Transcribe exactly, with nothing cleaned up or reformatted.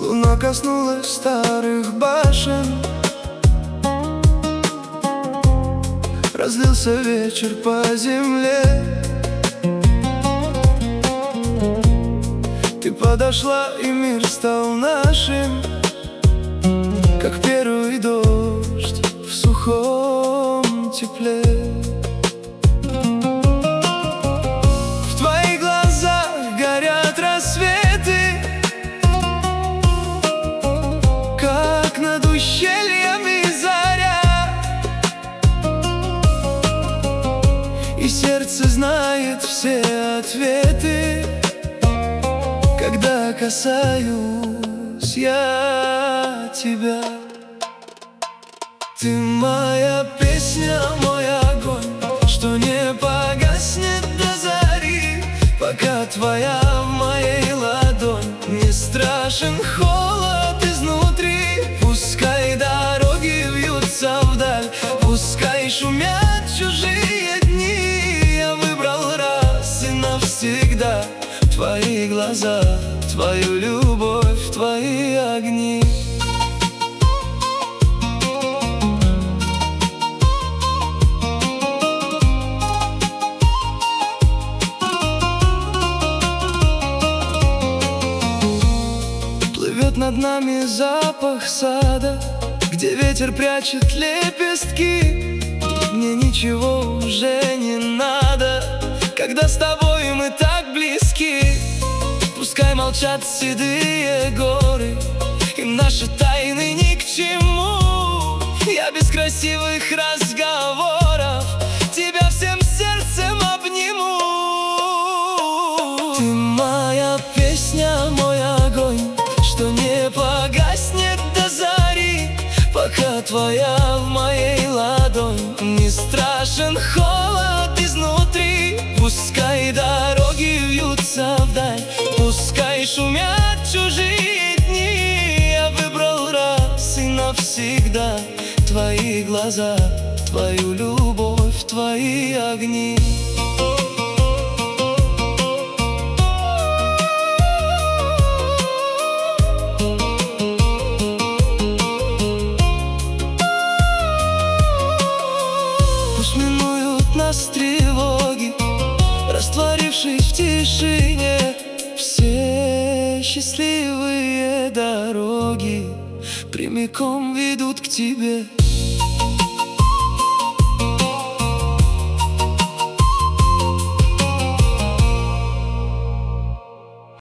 Луна коснулась старых башен, разлился вечер по земле. Ты подошла, и мир стал нашим, как первый дождь в сухом тепле. В твоих глазах горят рассветы, как над ущельями заря, и сердце знает все ответы, когда касаюсь я тебя. Ты моя песня, мой огонь, что не погаснет до зари, пока твоя в моей ладонь. Не страшен холод изнутри, пускай дороги вьются вдаль, пускай шумят чужие дни. Я выбрал раз и навсегда твои глаза, твою любовь, твои огни. Плывет над нами запах сада, где ветер прячет лепестки. Мне ничего уже не надо, когда с тобой мы так близки. Пускай молчат седые горы, им наши тайны ни к чему. Я без красивых разговоров тебя всем сердцем обниму. Ты моя песня, мой огонь, что не погаснет до зари, пока твоя в моей ладонь. Не страшен холод изнутри, пускай дороги вьются вдаль, пускай шумят чужие дни. Я выбрал раз и навсегда твои глаза, твою любовь, твои огни. Пусть минуют нас тревоги, растворившись в тишине, все счастливые дороги прямиком ведут к тебе.